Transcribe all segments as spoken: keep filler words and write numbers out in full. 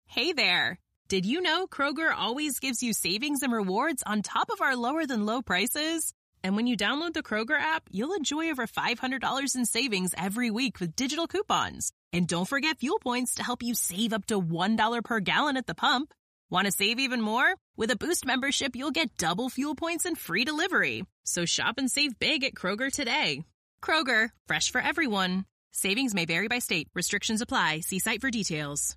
Hey there. Did you know Kroger always gives you savings and rewards on top of our lower-than-low prices? And when you download the Kroger app, you'll enjoy over five hundred dollars in savings every week with digital coupons. And don't forget fuel points to help you save up to one dollar per gallon at the pump. Want to save even more? With a Boost membership, you'll get double fuel points and free delivery. So shop and save big at Kroger today. Kroger, fresh for everyone. Savings may vary by state. Restrictions apply. See site for details.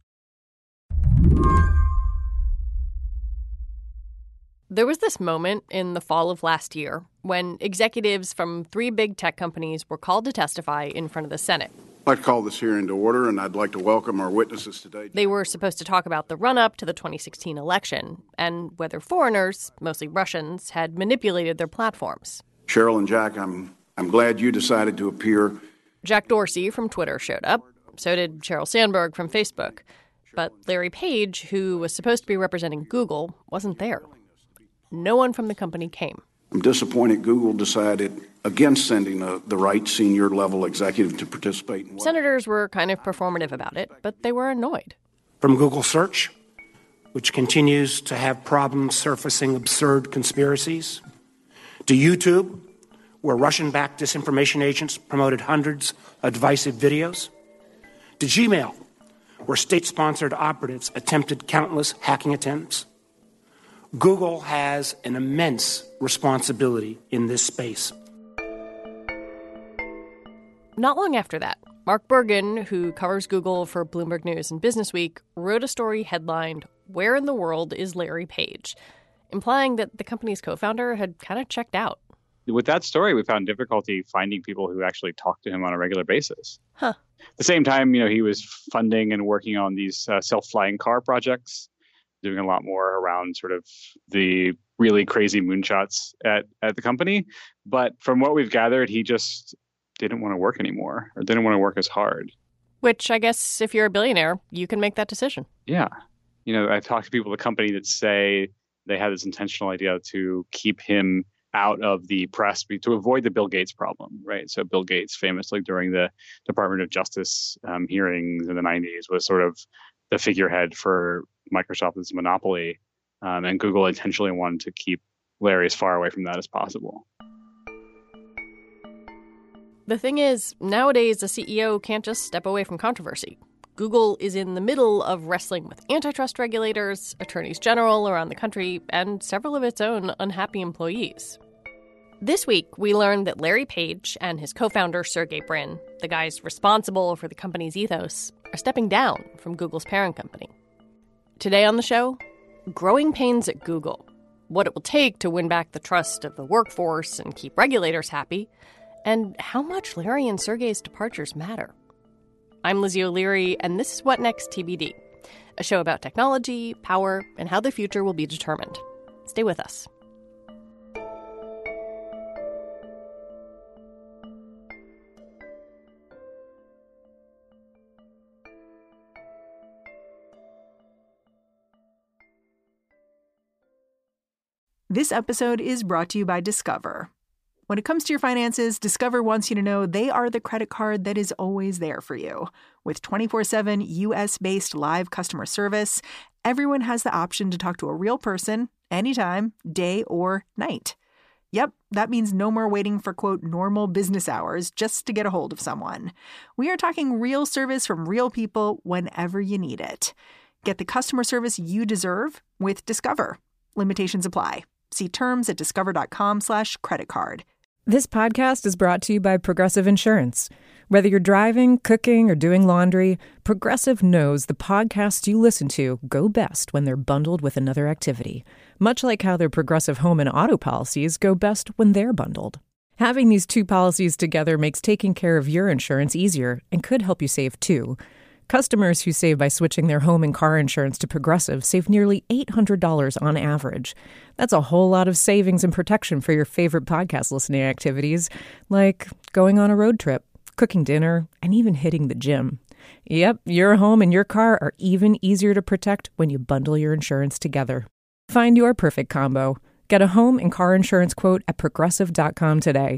There was this moment in the fall of last year when executives from three big tech companies were called to testify in front of the Senate. I'd like to call this hearing to order, and I'd like to welcome our witnesses today. They were supposed to talk about the run-up to the twenty sixteen election and whether foreigners, mostly Russians, had manipulated their platforms. Cheryl and Jack, I'm I'm glad you decided to appear. Jack Dorsey from Twitter showed up. So did Sheryl Sandberg from Facebook. But Larry Page, who was supposed to be representing Google, wasn't there. No one from the company came. I'm disappointed Google decided against sending a, the right senior level executive to participate. In Senators were kind of performative about it, but they were annoyed. From Google Search, which continues to have problems surfacing absurd conspiracies, to YouTube, where Russian-backed disinformation agents promoted hundreds of divisive videos, to Gmail, where state-sponsored operatives attempted countless hacking attempts. Google has an immense responsibility in this space. Not long after that, Mark Bergen, who covers Google for Bloomberg News and Businessweek, wrote a story headlined, "Where in the World is Larry Page?" implying that the company's co-founder had kind of checked out. With that story, we found difficulty finding people who actually talk to him on a regular basis. Huh. At the same time, you know, he was funding and working on these uh, self-flying car projects, doing a lot more around sort of the really crazy moonshots at, at the company. But from what we've gathered, he just didn't want to work anymore or didn't want to work as hard. Which I guess if you're a billionaire, you can make that decision. Yeah. You know, I've talked to people at the company that say they had this intentional idea to keep him out of the press to avoid the Bill Gates problem, right? So Bill Gates famously during the Department of Justice um, hearings in the nineties was sort of the figurehead for Microsoft's monopoly, um, and Google intentionally wanted to keep Larry as far away from that as possible. The thing is, nowadays a C E O can't just step away from controversy. Google is in the middle of wrestling with antitrust regulators, attorneys general around the country, and several of its own unhappy employees. This week, we learned that Larry Page and his co-founder Sergey Brin, the guys responsible for the company's ethos, are stepping down from Google's parent company. Today on the show, growing pains at Google, what it will take to win back the trust of the workforce and keep regulators happy, and how much Larry and Sergey's departures matter. I'm Lizzie O'Leary, and this is What Next T B D, a show about technology, power, and how the future will be determined. Stay with us. This episode is brought to you by Discover. When it comes to your finances, Discover wants you to know they are the credit card that is always there for you. With twenty-four seven U S-based live customer service, everyone has the option to talk to a real person anytime, day or night. Yep, that means no more waiting for, quote, normal business hours just to get a hold of someone. We are talking real service from real people whenever you need it. Get the customer service you deserve with Discover. Limitations apply. See terms at discover.com slash credit card. This podcast is brought to you by Progressive Insurance. Whether you're driving, cooking, or doing laundry, Progressive knows the podcasts you listen to go best when they're bundled with another activity, much like how their Progressive home and auto policies go best when they're bundled. Having these two policies together makes taking care of your insurance easier and could help you save, too. Customers who save by switching their home and car insurance to Progressive save nearly eight hundred dollars on average. That's a whole lot of savings and protection for your favorite podcast listening activities, like going on a road trip, cooking dinner, and even hitting the gym. Yep, your home and your car are even easier to protect when you bundle your insurance together. Find your perfect combo. Get a home and car insurance quote at progressive dot com today.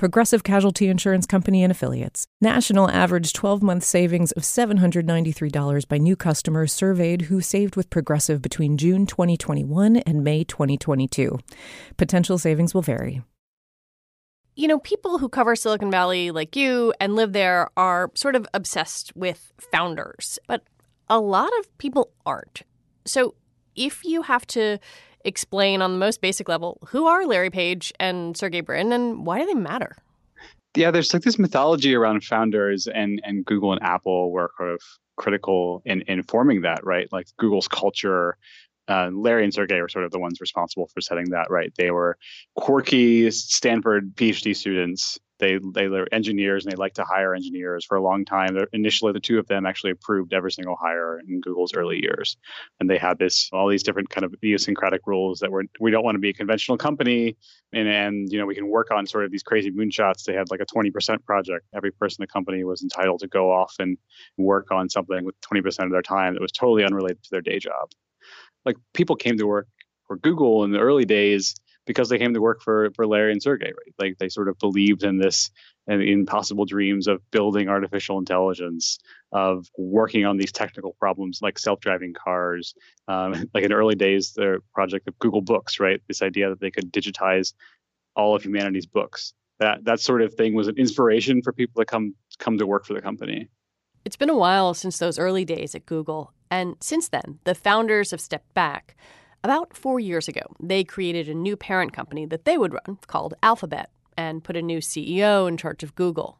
Progressive Casualty Insurance Company and Affiliates. National average twelve-month savings of seven hundred ninety-three dollars by new customers surveyed who saved with Progressive between June twenty twenty-one and May twenty twenty-two. Potential savings will vary. You know, people who cover Silicon Valley like you and live there are sort of obsessed with founders, but a lot of people aren't. So if you have to explain on the most basic level, who are Larry Page and Sergey Brin and why do they matter? Yeah, there's like this mythology around founders, and, and Google and Apple were kind of critical in, in forming that, right? Like Google's culture. Uh, Larry and Sergey were sort of the ones responsible for setting that, right? They were quirky Stanford PhD students. They they were engineers, and they liked to hire engineers for a long time. They're, initially, the two of them actually approved every single hire in Google's early years, and they had this all these different kind of idiosyncratic rules that were we don't want to be a conventional company, and and you know we can work on sort of these crazy moonshots. They had like a twenty percent project. Every person in the company was entitled to go off and work on something with twenty percent of their time that was totally unrelated to their day job. Like people came to work for Google in the early days because they came to work for, for Larry and Sergey, right? Like they sort of believed in this and impossible dreams of building artificial intelligence, of working on these technical problems like self-driving cars. Um, like in the early days, the project of Google Books, right? This idea that they could digitize all of humanity's books. That that sort of thing was an inspiration for people to come come to work for the company. It's been a while since those early days at Google. And since then, the founders have stepped back. About four years ago, they created a new parent company that they would run called Alphabet and put a new C E O in charge of Google.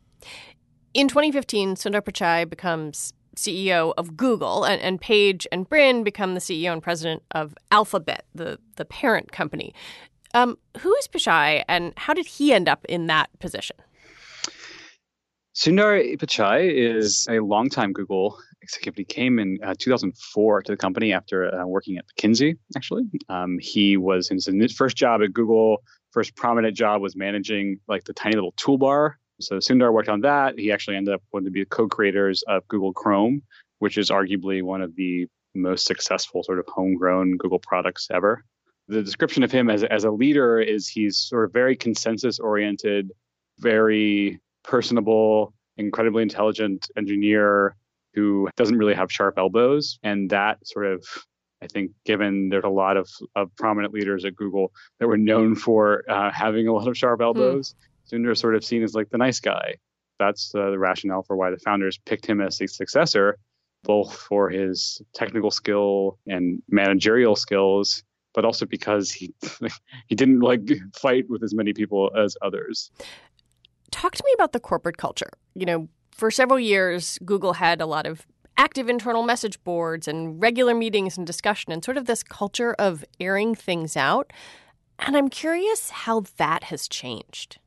In twenty fifteen, Sundar Pichai becomes C E O of Google, and, and Page and Brin become the C E O and president of Alphabet, the, the parent company. Um, who is Pichai, and how did he end up in that position? Sundar Pichai is a longtime Google executive. He came in uh, two thousand four to the company after uh, working at McKinsey, actually. Um, he was in his first job at Google, first prominent job was managing like the tiny little toolbar. So Sundar worked on that. He actually ended up one of the co-creators of Google Chrome, which is arguably one of the most successful sort of homegrown Google products ever. The description of him as, as a leader is he's sort of very consensus-oriented, very personable, incredibly intelligent engineer who doesn't really have sharp elbows. And that sort of, I think, given there's a lot of, of prominent leaders at Google that were known for uh, having a lot of sharp elbows, hmm. Sundar is sort of seen as like the nice guy. That's uh, the rationale for why the founders picked him as the successor, both for his technical skill and managerial skills, but also because he he didn't like fight with as many people as others. Talk to me about the corporate culture. You know, for several years, Google had a lot of active internal message boards and regular meetings and discussion and sort of this culture of airing things out. And I'm curious how that has changed.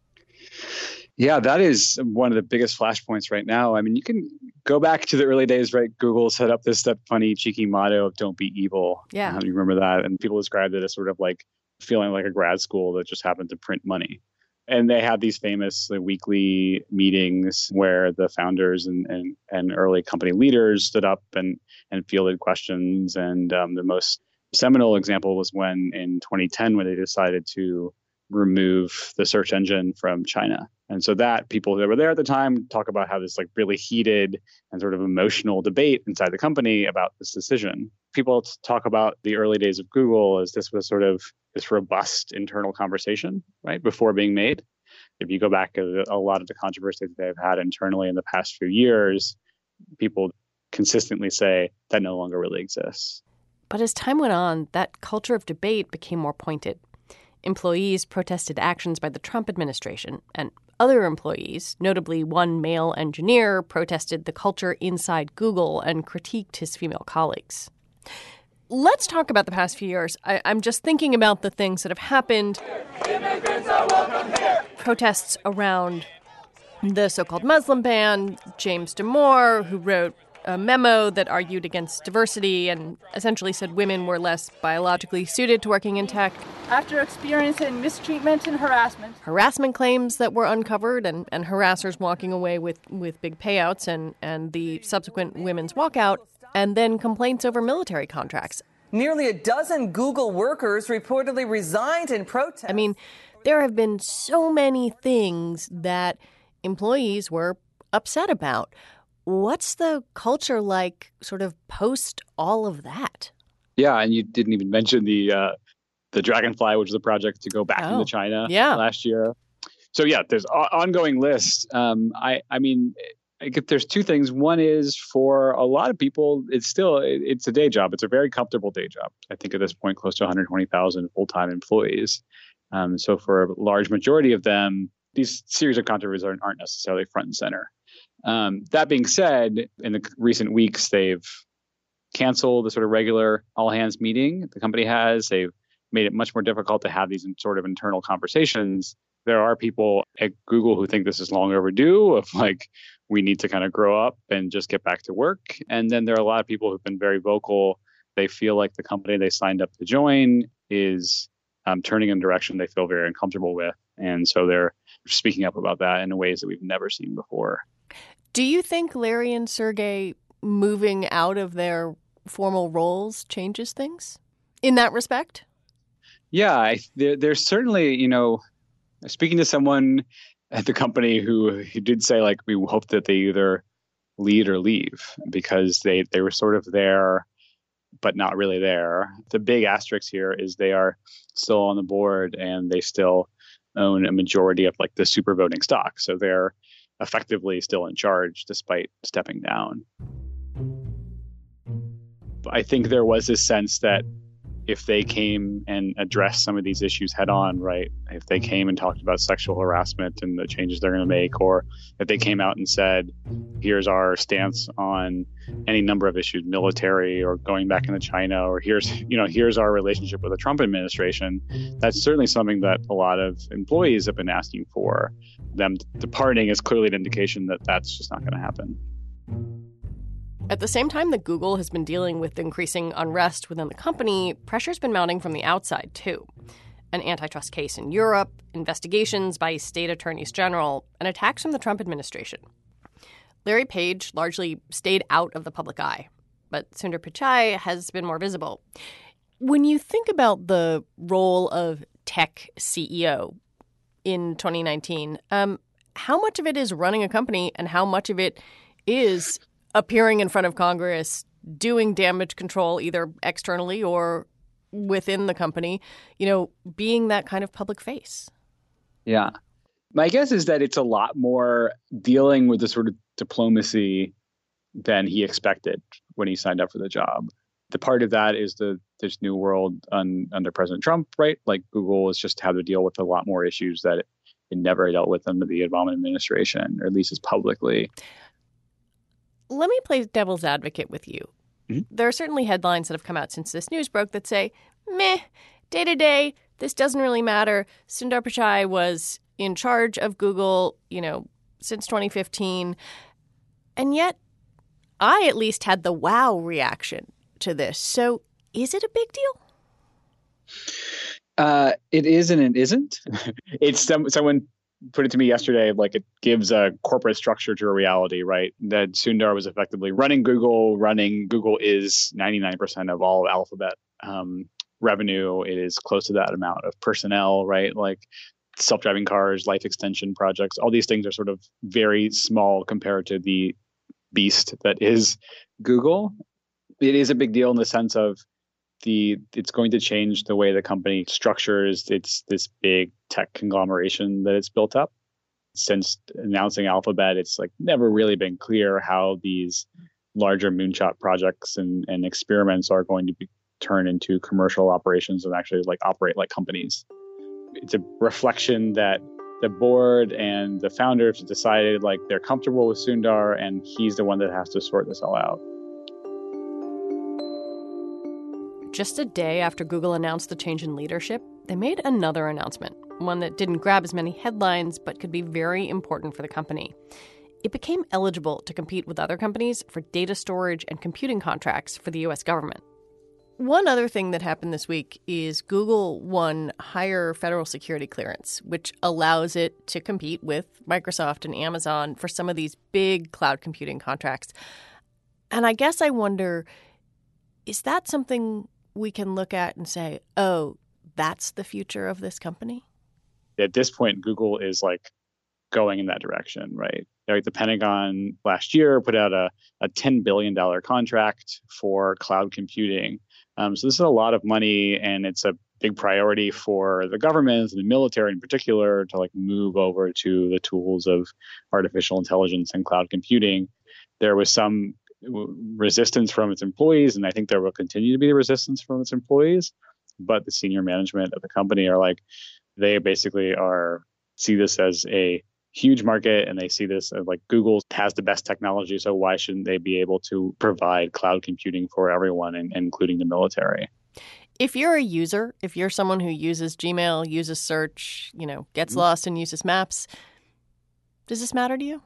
Yeah, that is one of the biggest flashpoints right now. I mean, you can go back to the early days, right? Google set up this that funny, cheeky motto of "Don't be evil." Yeah, uh, you remember that? And people described it as sort of like feeling like a grad school that just happened to print money. And they had these famous like, weekly meetings where the founders and, and, and early company leaders stood up and, and fielded questions. And um, the most seminal example was when in twenty ten, when they decided to remove the search engine from China. And so that people that were there at the time talk about how this like really heated and sort of emotional debate inside the company about this decision. People talk about the early days of Google as this was sort of this robust internal conversation, right, before being made. If you go back to a lot of the controversies they've had internally in the past few years, people consistently say that no longer really exists. But as time went on, that culture of debate became more pointed. Employees protested actions by the Trump administration, and other employees, notably one male engineer, protested the culture inside Google and critiqued his female colleagues. Let's talk about the past few years. I, I'm just thinking about the things that have happened. Immigrants are welcome here. Protests around the so-called Muslim ban, James Damore, who wrote a memo that argued against diversity and essentially said women were less biologically suited to working in tech. After experiencing mistreatment and harassment. Harassment claims that were uncovered and, and harassers walking away with, with big payouts and, and the subsequent women's walkout, and then complaints over military contracts. Nearly a dozen Google workers reportedly resigned in protest. I mean, there have been so many things that employees were upset about. What's the culture like sort of post all of that? Yeah, and you didn't even mention the uh, the Dragonfly, which is a project to go back oh, into China yeah. last year. So yeah, there's an ongoing list. Um, I I mean, I get, there's two things. One is for a lot of people, it's still it, it's a day job. It's a very comfortable day job. I think at this point, close to one hundred twenty thousand full-time employees. Um, so for a large majority of them, these series of controversies aren't, aren't necessarily front and center. Um, that being said, in the recent weeks, they've canceled the sort of regular all-hands meeting the company has. They've made it much more difficult to have these sort of internal conversations. There are people at Google who think this is long overdue, of like, we need to kind of grow up and just get back to work. And then there are a lot of people who've been very vocal. They feel like the company they signed up to join is um, turning in a direction they feel very uncomfortable with. And so they're speaking up about that in ways that we've never seen before. Do you think Larry and Sergey moving out of their formal roles changes things in that respect? Yeah, I, there, there's certainly, you know, speaking to someone at the company who, who did say, like, we hope that they either lead or leave because they, they were sort of there, but not really there. The big asterisk here is they are still on the board and they still own a majority of like the super voting stock. So they're effectively still in charge despite stepping down. I think there was this sense that if they came and addressed some of these issues head on, right, if they came and talked about sexual harassment and the changes they're going to make, or if they came out and said, here's our stance on any number of issues, military or going back into China, or here's, you know, here's our relationship with the Trump administration, that's certainly something that a lot of employees have been asking for. Them departing is clearly an indication that that's just not going to happen. At the same time that Google has been dealing with increasing unrest within the company, pressure's been mounting from the outside, too. An antitrust case in Europe, investigations by state attorneys general, and attacks from the Trump administration. Larry Page largely stayed out of the public eye, but Sundar Pichai has been more visible. When you think about the role of tech C E O in twenty nineteen, um, how much of it is running a company and how much of it is appearing in front of Congress, doing damage control either externally or within the company, you know, being that kind of public face? Yeah. My guess is that it's a lot more dealing with the sort of diplomacy than he expected when he signed up for the job. The part of that is the this new world un, under President Trump, right? Like Google is just how to deal with a lot more issues that it, it never dealt with under the Obama administration, or at least as publicly. Let me play devil's advocate with you. Mm-hmm. There are certainly headlines that have come out since this news broke that say, meh, day to day, this doesn't really matter. Sundar Pichai was in charge of Google, you know, since twenty fifteen. And yet, I at least had the wow reaction to this. So is it a big deal? Uh, it is and it isn't. It's some, someone put it to me yesterday, like it gives a corporate structure to a reality, right? That Sundar was effectively running Google, running Google is ninety-nine percent of all of Alphabet um, revenue. It is close to that amount of personnel, right? Like self-driving cars, life extension projects, all these things are sort of very small compared to the beast that is Google. It is a big deal in the sense of the it's going to change the way the company structures its this big tech conglomeration that it's built up. Since announcing Alphabet, it's like never really been clear how these larger moonshot projects and, and experiments are going to be turned into commercial operations and actually like operate like companies. It's a reflection that the board and the founders decided like they're comfortable with Sundar and he's the one that has to sort this all out. Just a day after Google announced the change in leadership, they made another announcement, one that didn't grab as many headlines but could be very important for the company. It became eligible to compete with other companies for data storage and computing contracts for the U S government. One other thing that happened this week is Google won higher federal security clearance, which allows it to compete with Microsoft and Amazon for some of these big cloud computing contracts. And I guess I wonder, is that something we can look at and say, oh, that's the future of this company? at this point, Google is like going in that direction, right? Like the Pentagon last year put out a, a ten billion dollars contract for cloud computing. Um, so this is a lot of money, and it's a big priority for the government and the military in particular to like move over to the tools of artificial intelligence and cloud computing. There was some resistance from its employees, and I think there will continue to be resistance from its employees. But the senior management of the company are like, they basically are see this as a huge market, and they see this as like Google has the best technology, so why shouldn't they be able to provide cloud computing for everyone, and, including the military? If you're a user, if you're someone who uses Gmail, uses search, you know, gets mm-hmm. lost and uses Maps, does this matter to you?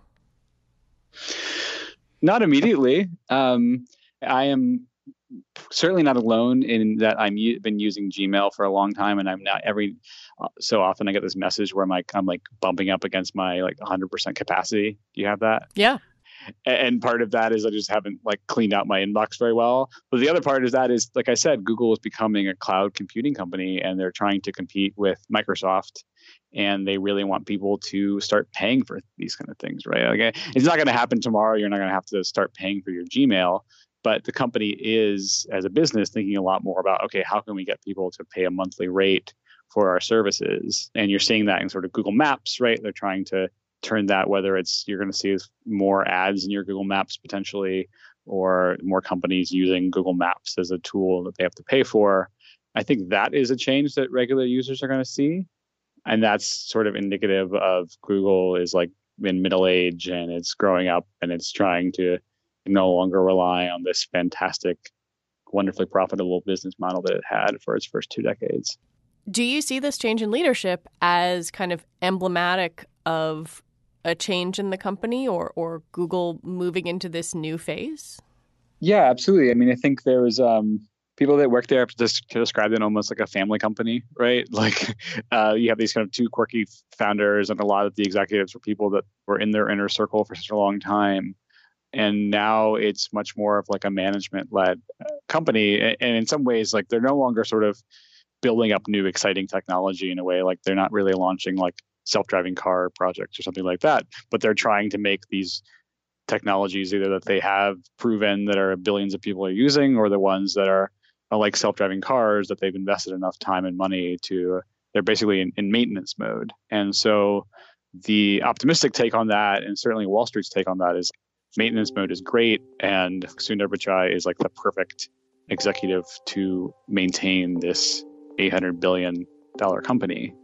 Not immediately. Um, I am certainly not alone in that I've been using Gmail for a long time, and I'm not every uh, so often I get this message where I'm like, I'm like bumping up against my like one hundred percent capacity. Do you have that? Yeah. And part of that is I just haven't like cleaned out my inbox very well. But the other part is that is, like I said, Google is becoming a cloud computing company, and they're trying to compete with Microsoft, and they really want people to start paying for these kind of things, right? Like, it's not going to happen tomorrow. You're not going to have to start paying for your Gmail. But the company is, as a business, thinking a lot more about, okay, how can we get people to pay a monthly rate for our services? And you're seeing that in sort of Google Maps, right? They're trying to turn that, whether it's you're going to see more ads in your Google Maps potentially, or more companies using Google Maps as a tool that they have to pay for. I think that is a change that regular users are going to see. And that's sort of indicative of Google is like in middle age, and it's growing up, and it's trying to no longer rely on this fantastic, wonderfully profitable business model that it had for its first two decades. Do you see this change in leadership as kind of emblematic of a change in the company, or or Google moving into this new phase? Yeah, absolutely. I mean, I think there was um, people that work there to, to describe it almost like a family company, right? Like uh, you have these kind of two quirky founders, and a lot of the executives were people that were in their inner circle for such a long time. And now it's much more of like a management-led company. And in some ways, like they're no longer sort of building up new exciting technology in a way. Like they're not really launching like self-driving car projects or something like that, but they're trying to make these technologies either that they have proven that are billions of people are using, or the ones that are, are like self-driving cars that they've invested enough time and money to, they're basically in, in maintenance mode. And so the optimistic take on that, and certainly Wall Street's take on that, is maintenance mode is great, and Sundar Pichai is like the perfect executive to maintain this eight hundred billion dollars company.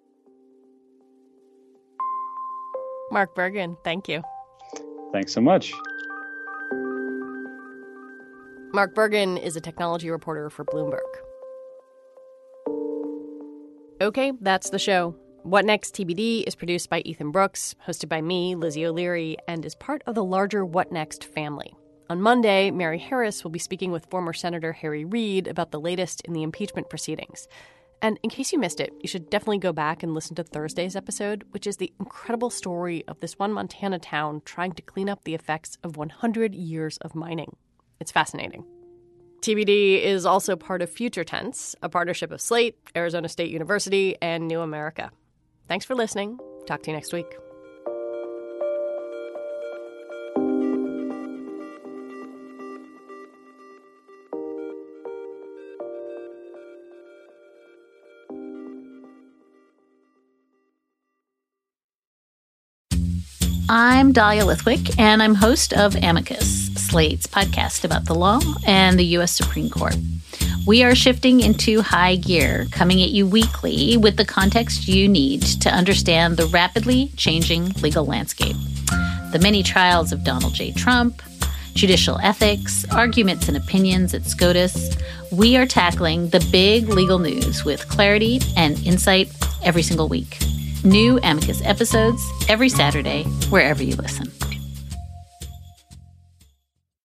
Mark Bergen, thank you. Thanks so much. Mark Bergen is a technology reporter for Bloomberg. Okay, that's the show. What Next T B D is produced by Ethan Brooks, hosted by me, Lizzie O'Leary, and is part of the larger What Next family. On Monday, Mary Harris will be speaking with former Senator Harry Reid about the latest in the impeachment proceedings. And in case you missed it, you should definitely go back and listen to Thursday's episode, which is the incredible story of this one Montana town trying to clean up the effects of one hundred years of mining. It's fascinating. T B D is also part of Future Tense, a partnership of Slate, Arizona State University, and New America. Thanks for listening. Talk to you next week. I'm Dahlia Lithwick, and I'm host of Amicus, Slate's podcast about the law and the U S Supreme Court. We are shifting into high gear, coming at you weekly with the context you need to understand the rapidly changing legal landscape. The many trials of Donald J. Trump, judicial ethics, arguments and opinions at SCOTUS. We are tackling the big legal news with clarity and insight every single week. New Amicus episodes every Saturday, wherever you listen.